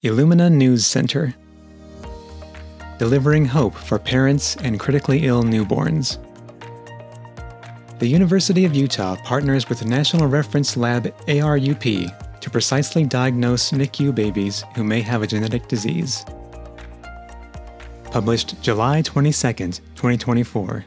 Illumina News Center. Delivering hope for parents and critically ill newborns. The University of Utah partners with the National Reference Lab ARUP to precisely diagnose NICU babies who may have a genetic disease. Published July 22, 2024.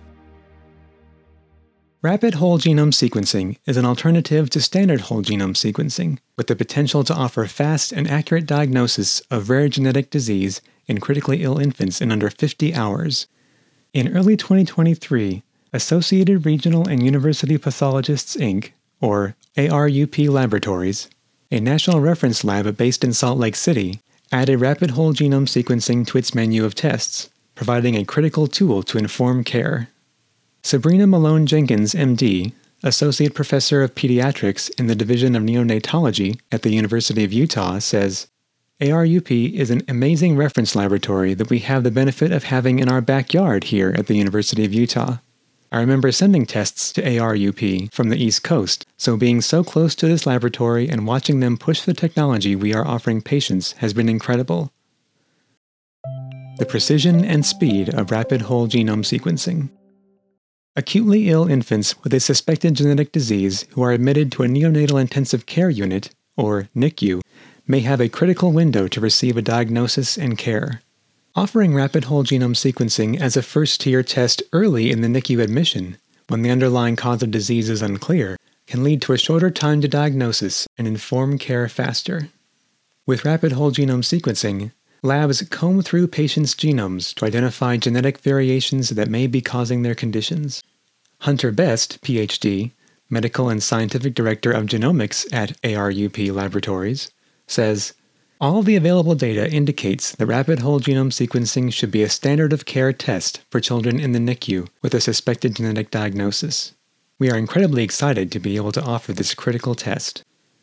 Rapid whole genome sequencing is an alternative to standard whole genome sequencing, with the potential to offer fast and accurate diagnosis of rare genetic disease in critically ill infants in under 50 hours. In early 2023, Associated Regional and University Pathologists, Inc., or ARUP Laboratories, a national reference lab based in Salt Lake City, added rapid whole genome sequencing to its menu of tests, providing a critical tool to inform care. Sabrina Malone Jenkins, MD, Associate Professor of Pediatrics in the Division of Neonatology at the University of Utah, says, ARUP is an amazing reference laboratory that we have the benefit of having in our backyard here at the University of Utah. I remember sending tests to ARUP from the East Coast, so being so close to this laboratory and watching them push the technology we are offering patients has been incredible. The precision and speed of rapid whole genome sequencing. Acutely ill infants with a suspected genetic disease who are admitted to a neonatal intensive care unit, or NICU, may have a critical window to receive a diagnosis and care. Offering rapid whole genome sequencing as a first-tier test early in the NICU admission, when the underlying cause of disease is unclear, can lead to a shorter time to diagnosis and inform care faster. With rapid whole genome sequencing, labs comb through patients' genomes to identify genetic variations that may be causing their conditions. Hunter Best, Ph.D., Medical and Scientific Director of Genomics at ARUP Laboratories, says, all the available data indicates that rapid whole genome sequencing should be a standard of care test for children in the NICU with a suspected genetic diagnosis. We are incredibly excited to be able to offer this critical test.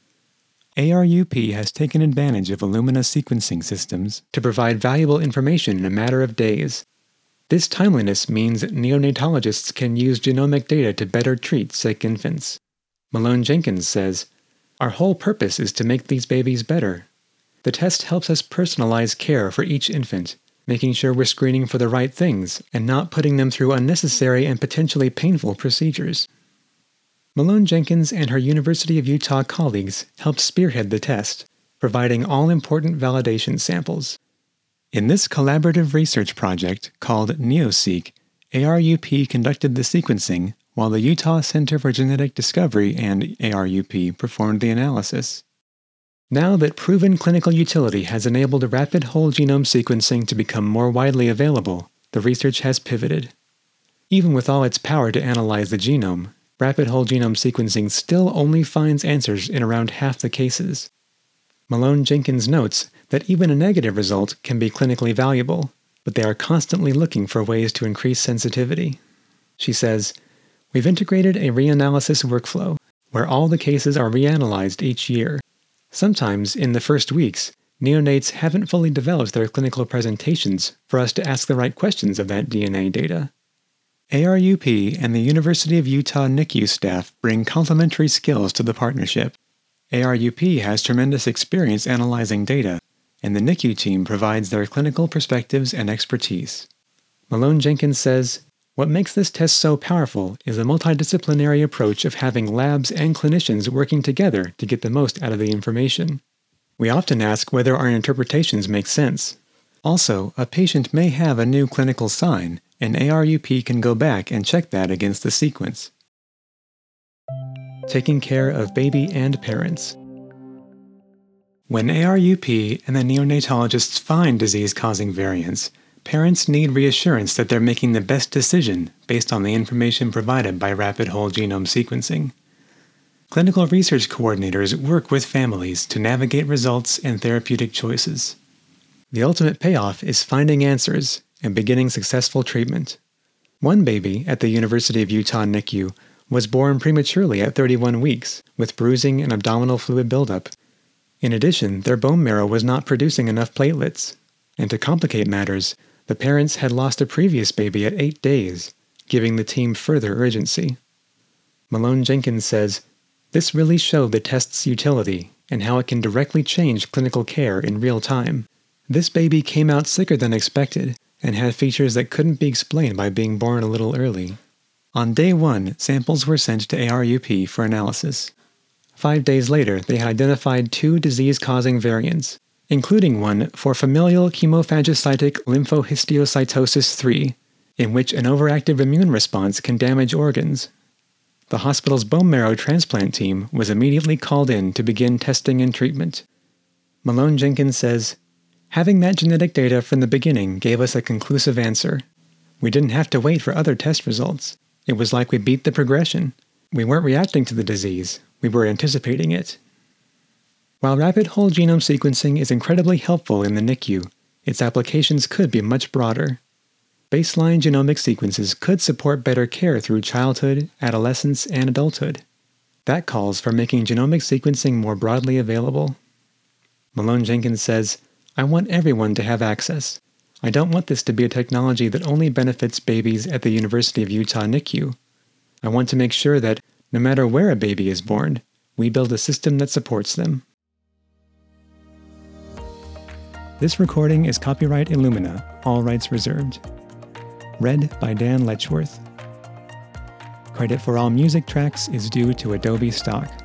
ARUP has taken advantage of Illumina sequencing systems to provide valuable information in a matter of days. This timeliness means that neonatologists can use genomic data to better treat sick infants. Malone Jenkins says, our whole purpose is to make these babies better. The test helps us personalize care for each infant, making sure we're screening for the right things and not putting them through unnecessary and potentially painful procedures. Malone Jenkins and her University of Utah colleagues helped spearhead the test, providing all-important validation samples. In this collaborative research project called NeoSeq, ARUP conducted the sequencing while the Utah Center for Genetic Discovery and ARUP performed the analysis. Now that proven clinical utility has enabled rapid whole genome sequencing to become more widely available, the research has pivoted. Even with all its power to analyze the genome, rapid whole genome sequencing still only finds answers in around half the cases. Malone Jenkins notes that even a negative result can be clinically valuable, but they are constantly looking for ways to increase sensitivity. She says, we've integrated a reanalysis workflow where all the cases are reanalyzed each year. Sometimes, in the first weeks, neonates haven't fully developed their clinical presentations for us to ask the right questions of that DNA data. ARUP and the University of Utah NICU staff bring complementary skills to the partnership. ARUP has tremendous experience analyzing data, and the NICU team provides their clinical perspectives and expertise. Malone Jenkins says, what makes this test so powerful is the multidisciplinary approach of having labs and clinicians working together to get the most out of the information. We often ask whether our interpretations make sense. Also, a patient may have a new clinical sign, and ARUP can go back and check that against the sequence. Taking care of baby and parents. When ARUP and the neonatologists find disease-causing variants, parents need reassurance that they're making the best decision based on the information provided by rapid whole genome sequencing. Clinical research coordinators work with families to navigate results and therapeutic choices. The ultimate payoff is finding answers and beginning successful treatment. One baby at the University of Utah NICU was born prematurely at 31 weeks with bruising and abdominal fluid buildup. In addition, their bone marrow was not producing enough platelets. And to complicate matters, the parents had lost a previous baby at 8 days, giving the team further urgency. Malone Jenkins says, this really showed the test's utility and how it can directly change clinical care in real time. This baby came out sicker than expected and had features that couldn't be explained by being born a little early. On day 1, samples were sent to ARUP for analysis. 5 days later, they had identified 2 disease-causing variants, including one for familial hemophagocytic lymphohistiocytosis 3, in which an overactive immune response can damage organs. The hospital's bone marrow transplant team was immediately called in to begin testing and treatment. Malone Jenkins says, "Having that genetic data from the beginning gave us a conclusive answer. We didn't have to wait for other test results. It was like we beat the progression. We weren't reacting to the disease, we were anticipating it." While rapid whole genome sequencing is incredibly helpful in the NICU, its applications could be much broader. Baseline genomic sequences could support better care through childhood, adolescence, and adulthood. That calls for making genomic sequencing more broadly available. Malone Jenkins says, "I want everyone to have access. I don't want this to be a technology that only benefits babies at the University of Utah NICU. I want to make sure that, no matter where a baby is born, we build a system that supports them." This recording is copyright Illumina, all rights reserved. Read by Dan Letchworth. Credit for all music tracks is due to Adobe stock.